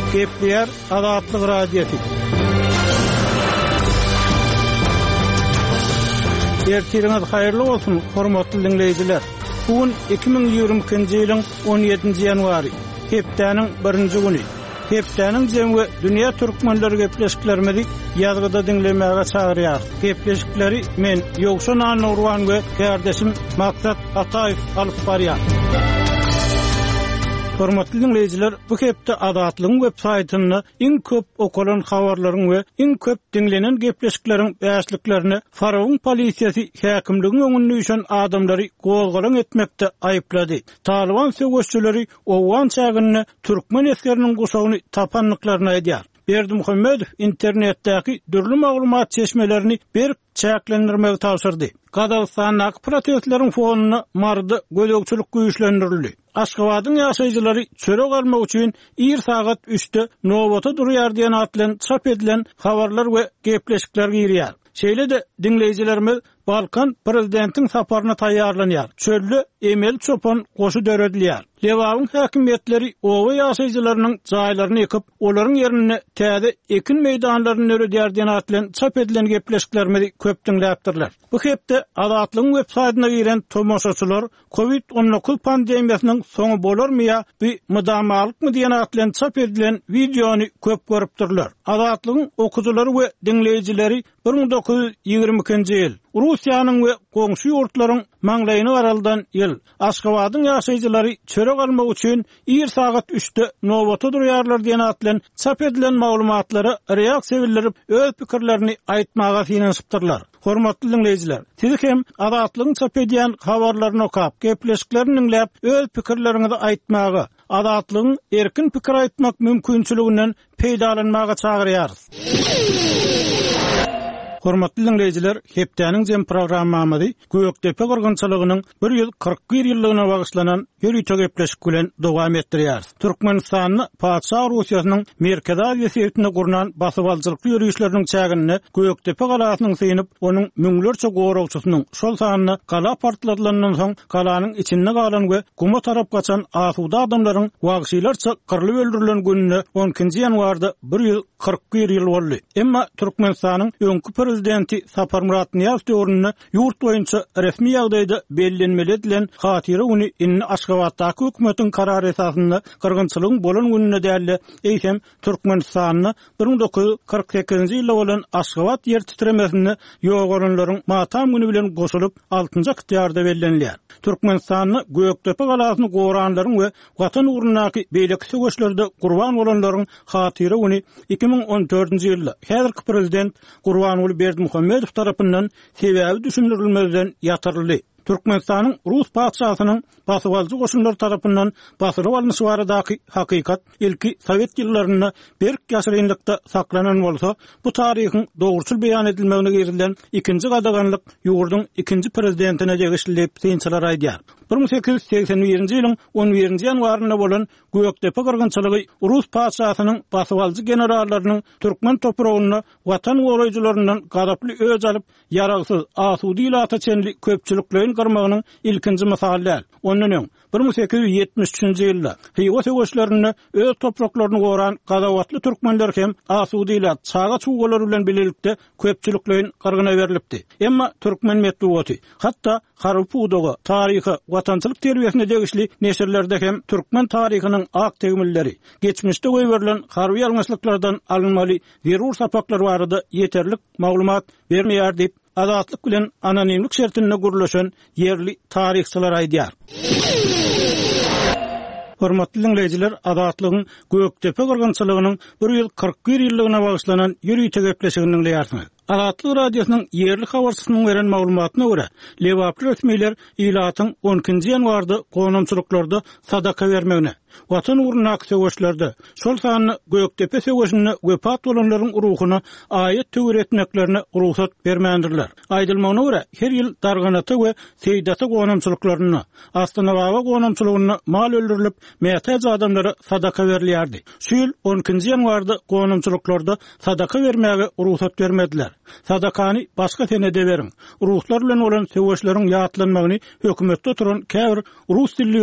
Gepler Azatlyk radiosu. Ertiriniz hayırlı olsun, hormatly dinleyijiler. Bugün 2022-nji ýylyň 17-nji ýanwary, hepdeniň 1-nji güni. Hepdeniň jemgy dünýä türkmenleri gepleşiklerimizi ýazgyda dinlemäge çagyrýar. Gepleşikleri men Ýogşan Anurwan we kardeşim Maksat Ataýew alyp barýar. Hormatly dinleyijiler, bu hepde Azatlygyň web-saýtyny iň köp okulan habarlaryň we iň köp dinlenen gepleşikleriň bäşliklerini Faraon polisiýasy häkimligiň öňünde düşen adamlary gowgalan etmekde aýyplady. Taliban söwüşçüleri owan çagyny türkmen eskeriniň gusagyny tapanlyklaryna edýär. Berdimuhammedow internetdäki dürli maglumat çeşmelerini bir çäklendirmegi tapşyrdy. Gazagystanyň protestleriň fonuny mardy gödökçilik güýçlendirildi. Aşgabatyň ýaşaýjylary çörek almak üçin 1 saat 3'te nowata durýar diýen atlan çap edilen habarlar we gepleşikler girýär. Şeýle de dinleyijilerimiz Balkan prezidentiň saparyna taýýarlanýar. Çöllü Emel Çopan goşu döredilýär. Lewawyň häkimetleri owa ýaşaýjylarynyň jaýlaryny ýykyp, olaryň ýerine täze ekin meýdanlaryny öredýär diýen atlan çap edilen gepleşiklerimizi köp dinläpdirler. Bu hepde Azatlygyň web-saýtyna giren tomoşaçylar COVID-19 pandemiýasynyň soňy bolarmy ýa bir mydamalykmy diýen atlan çap edilen videony köp görüpdirler. Azatlygyň okuwçylary we dinleyijileri 1922-nji ýyl Russiýanyň we goňşy ýurtlaryň maňlaýyny araldan ýyl Aşgabatyň ýaşaýjylary çörek almak üçin 1 saat 3'te nowata durýarlar diýen atlan çap edilen maglumatlary reaksiýa bildirip öz pikirlerini aýtmaga finansipdirler. Hormatly dinleyijiler, siz hem Azatlygyň çap edýän habarlaryny okap, gepleşiklerini dinläp öz pikirlerinizi aýtmaga, Azatlygyň erkin pikir aýtmak mümkinçiliginden peýdalanmaga çagyrýarys. Hormatly dinleyijiler, hepdeniň jem programmamyzy Gökdepe gyrgynçylygynyň 141 ýyllygyna bagyşlanan ýürüýte gepleşik bilen dowam etdirýär. Türkmenistanyň Paça Russiýasynyň Merkezi Aziýetinde gurulan basyp alçylyk ýürüýüşleriniň çägini Gökdepe galasynyň synyp, onuň müňlerçe gowrawçysynyň şol sanyny gala partladylandan soň galanyň içinde galan we guma tarap gaçan asuda adamlaryň wagşylarça kyrlyp öldürilen gününe 10-njy ýanwarda 141 ýyl boldy. Emma Türkmenistanyň öňkü prezidenti Sapar Murat Niýazow döwründe ýurt boýunça resmi ýagdaýda bellenmeli edilen hatyra uny inni Aşgabatdaky hökümetiň karary esasynda gyrgynçylygyň bolan gününe däli eýsem Türkmenistanyň 1948-nji ýylda bolan Aşgabat ýer titremesini ýogaranlaryň matam günü bilen goşulyp 6-njy ýarda bellenilýär. Türkmenistanyň Gökdepe galasyny gowranlaryň we watan ugrundaky beýleki söwüşlerde gurban bolanlaryň hatyra uny 2014-nji ýylda häzirki prezident Gurbanuly Berdimuhammedow tarapyndan sebäbi düşündirilmeden ýatyryldy. Türkmenistanyň Rus paçasynyň basywalyjy goşunlar tarapyndan basyryp alynýy baradaky hakykat ilki Sowet ýyllaryna berk ýaşyrynlykda saklanan bolsa, bu taryhyň dogruçul beýan edilmegine gerilen ikinji gadaganlyk ýurduň ikinji prezidentine jegişlip synçylar aýdýar. 1881-nji ýylyň 11-nji ýanwarynda bolan Gökdepe gyrgynçylygy Rus paçasynyň basywalyjy generallarynyň türkmen topragyny watan goraýjylaryndan gadaply öz alyp ýaragsyz asudy ýylata çenli köpçüliklerin gyrmagynyň ilkinji misaly. Ondan 1873-nji ýylda Hywa söwüşlerini öz topraklaryny goran gadawatly türkmenler hem asudy ýylat çaga çuwgalar bilen bilelikde köpçüliklerin gyrgyna berilipdi. Emma türkmen medeniýeti hatda Harupudoga taryhy watançylyk terbiýesine degişli neşirlerde hem türkmen taryhynyň ak tegmilleri, geçmişde goýberilen harby ýalňyçlyklardan alınmaly zerur sapaklar barada ýeterlik maglumat bermeýär diýip Azatlyk bilen anonimlik şertine gurulşan yerli taryhçylar aýdýar. Hormatly dinleyijiler, Azatlygyň Gökdepe gyrgynçylygynyň 141 ýyllygyna bagyşlanan ýürüýte gepleşiginiň ýartyny. Azatlyk radiosynyň yerli habarçysynyň beren maglumatyna görä, Lewaply resmiler ýylatyň 10-njy ýanwarda gonamçylyklarda sadaka bermegine, watan ugrundaky söwüşlerde şol sanyny Gökdepe söwüşine wepat bolanlaryň ruhyna aýat töweretmeklerine ruhsat bermändirler. Aýdylmagyna görä, her ýyl darganaty we seýdaty gonamçylyklaryna, Astana baba gonamçylygyna mal öldürilip, mätäz adamlara sadaka berilýärdi. Şu ýyl 10-njy ýanwarda gonamçylyklarda sadaka bermäge ruhsat bermediler. Sadakany başga senede beriň. Ruslar bilen olan söwüşleriň ýatlanmagyny hökümetde oturan käbir Rus dilli